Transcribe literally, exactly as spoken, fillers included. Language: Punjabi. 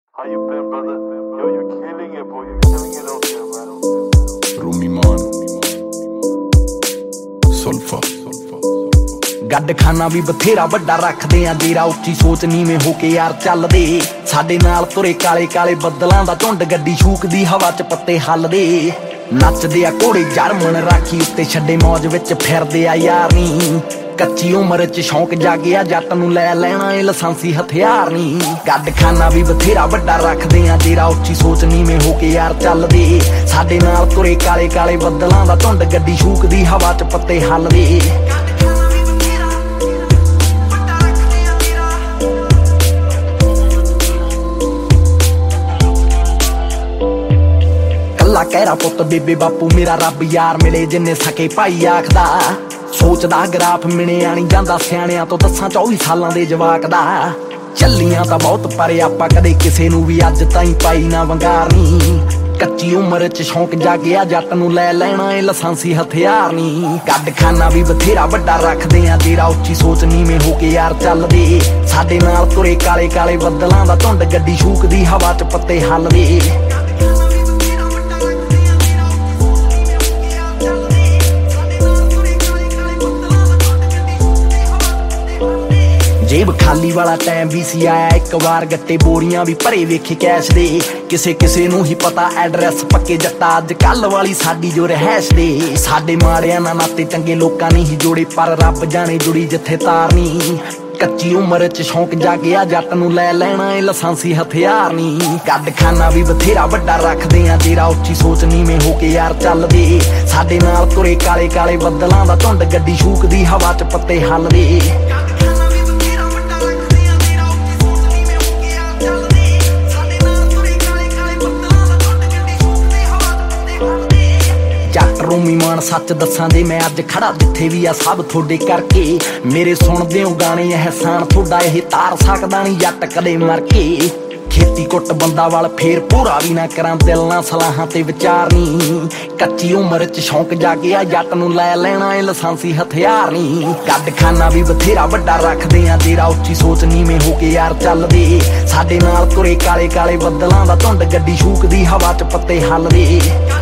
How you been, brother? Yo, you killing it, boy. You killing it out there, man. Rumi Man Sulfa ਗੱਡ ਖਾਨਾ ਵੀ ਬਥੇਰਾ ਵੱਡਾ ਰੱਖਦੇ ਆ ਜੇਰਾ ਉੱਚੀ ਸੋਚ ਨੀਵੇਂ ਹੋ ਕੇ ਯਾਰ ਚੱਲਦੇ ਸਾਡੇ ਨਾਲ ਤੁਰੇ ਕਾਲੇ ਕਾਲੇ ਬੱਦਲਾਂ ਦਾ ਝੁੰਡ ਗੱਡੀ ਸ਼ੂਕਦੀ ਹਵਾ ਚ ਪੱਤੇ ਹੱਲਦੇ ਨੱਚਦੇ ਆ ਘੋੜੇ ਜਰਮਨ ਰਾਖੀ ਉੱਤੇ ਛੱਡੇ ਮੌਜ ਵਿੱਚ ਫਿਰਦੇ ਆ ਯਾਰ ਨੀ ਕੱਚੀ ਉਮਰ ਚ ਸ਼ੌਂਕ ਜਾਗਿਆ ਜੱਟ ਨੂੰ ਲੈ ਲੈਣਾ ਏ ਲਾਇਸੈਂਸੀ ਹਥਿਆਰ ਨੀ ਗੱਡ ਖਾਨਾ ਵੀ ਬਥੇਰਾ ਵੱਡਾ ਰੱਖਦੇ ਆ ਜੇਰਾ ਉੱਚੀ ਸੋਚ ਨੀਵੇਂ ਹੋ ਕੇ ਯਾਰ ਚੱਲਦੇ ਸਾਡੇ ਨਾਲ ਤੁਰੇ ਕਾਲੇ ਕਾਲੇ ਬੱਦਲਾਂ ਦਾ ਝੁੰਡ ਗੱਡੀ ਸ਼ੂਕਦੀ ਹਵਾ ਚ ਪੱਤੇ ਹੱਲਦੇ ਕੱਲਾ ਕਹਿਰਾ ਪੁੱਤ ਬੇਬੇ ਬਾਪੂ ਮੇਰਾ ਰੱਬ ਯਾਰ ਮਿਲੇ ਜਿੰਨੇ ਸਕੇ ਭਾਈ ਆਖਦਾ ਸੋਚਦਾ ਗਰਾਫ ਮਿਣਿਆ ਨਹੀਂ ਜਾਂਦਾ ਸਿਆਣਿਆਂ ਤੋਂ ਦੱਸਾਂ ਚੌਵੀ ਸਾਲਾਂ ਦੇ ਜਵਾਕ ਦਾ ਚੱਲੀਆਂ ਤਾਂ ਬਹੁਤ ਪਰ ਆਪਾਂ ਕਦੇ ਕਿਸੇ ਨੂੰ ਵੀ ਅੱਜ ਤਾਈਂ ਪਾਈ ਨਾ ਵੰਗਾਰਨੀ ਕੱਚੀ ਉਮਰ ਚ ਸ਼ੌਂਕ ਜਾਗਿਆ ਜੱਟ ਨੂੰ ਲੈ ਲੈਣਾ ਏ ਲਾਇਸੈਂਸੀ ਹਥਿਆਰ ਨੀ ਗੱਡ ਖਾਨਾ ਵੀ ਬਥੇਰਾ ਵੱਡਾ ਰੱਖਦੇ ਆ ਜੇਰਾ ਉੱਚੀ ਸੋਚ ਨੀਵੇਂ ਹੋ ਕੇ ਯਾਰ ਚੱਲਦੇ ਸਾਡੇ ਨਾਲ ਤੁਰੇ ਕਾਲੇ ਕਾਲੇ ਬੱਦਲਾਂ ਦਾ ਝੁੰਡ ਗੱਡੀ ਸ਼ੂਕਦੀ ਹਵਾ ਚ ਪੱਤੇ ਹੱਲਦੇ ਜੇਬ ਖਾਲੀ ਵਾਲਾ ਟਾਈਮ ਵੀ ਸੀ ਆਇਆ ਇੱਕ ਵਾਰ ਗੱਟੇ ਬੋਰੀਆਂ ਵੀ ਭਰੇ ਵੇਖੇ ਕੈਸ਼ ਦੇ ਕਿਸੇ ਕਿਸੇ ਨੂੰ ਹੀ ਪਤਾ ਐਡਰੈਸ ਪੱਕੇ ਜੱਟਾ ਅੱਜ ਕੱਲ ਵਾਲੀ ਸਾਡੀ ਜੋ ਰਹਿਸ਼ ਦੇ ਸਾਡੇ ਮਾੜਿਆਂ ਨਾਲ ਨਾਤੇ ਚੰਗੇ ਲੋਕਾਂ ਨੇ ਹੀ ਜੋੜੇ ਪਰ ਰੱਬ ਜਾਣੇ ਜੁੜੀ ਜਿੱਥੇ ਤਾਰ ਨੀ ਕੱਚੀ ਉਮਰ ਚ ਸ਼ੌਂਕ ਜਾਗਿਆ ਜੱਟ ਨੂੰ ਲੈ ਲੈਣਾ ਏ ਲਾਇਸੈਂਸੀ ਹਥਿਆਰ ਨੀ ਗੱਡ ਖਾਨਾ ਵੀ ਬਥੇਰਾ ਵੱਡਾ ਰੱਖਦੇ ਆ ਜੇਰਾ ਉੱਚੀ ਸੋਚ ਨੀਵੇਂ ਹੋ ਕੇ ਯਾਰ ਚੱਲਦੇ ਸਾਡੇ ਨਾਲ ਤੁਰੇ ਕਾਲੇ ਕਾਲੇ ਬੱਦਲਾਂ ਦਾ ਝੁੰਡ ਗੱਡੀ ਸ਼ੂਕਦੀ ਹਵਾ ਚ ਪੱਤੇ ਹੱਲਦੇ ਰੂਮੀ ਮਾਨ ਸੱਚ ਦੱਸਾਂ ਦੇ ਮੈਂ ਅੱਜ ਖੜਾ ਜਿੱਥੇ ਵੀ ਆ ਸਭ ਤੁਹਾਡੇ ਕਰਕੇ ਮੇਰੇ ਸੁਣਦੇ ਹੋ ਗਾਣੇ ਅਹਿਸਾਨ ਤੁਹਾਡਾ ਇਹ ਤਾਰ ਸਕਦਾ ਨਹੀਂ ਜੱਟ ਕਦੇ ਮਰ ਕੇ ਖੇਤੀ ਕੁੱਟ ਬੰਦਾ ਵਾਲ ਫੇਰ ਪੂਰਾ ਵੀ ਨਾ ਕਰਾਂ ਦਿਲ ਨਾਲ ਸਲਾਹਾਂ ਤੇ ਵਿਚਾਰ ਨੀ ਕੱਚੀ ਉਮਰ ਚ ਸ਼ੌਂਕ ਜਾਗਿਆ ਜੱਟ ਨੂੰ ਲੈ ਲੈਣਾ ਏ ਲਾਇਸੈਂਸੀ ਹਥਿਆਰ ਨੀ ਗੱਡ ਖਾਨਾ ਵੀ ਬਥੇਰਾ ਵੱਡਾ ਰੱਖਦੇ ਆ ਜੇਰਾ ਉੱਚੀ ਸੋਚ ਨੀਵੇਂ ਹੋ ਕੇ ਯਾਰ ਚੱਲਦੇ ਸਾਡੇ ਨਾਲ ਤੁਰੇ ਕਾਲੇ ਕਾਲੇ ਬੱਦਲਾਂ ਦਾ ਝੁੰਡ ਗੱਡੀ ਸ਼ੂਕਦੀ ਹਵਾ ਚ ਪੱਤੇ ਹੱਲਦੇ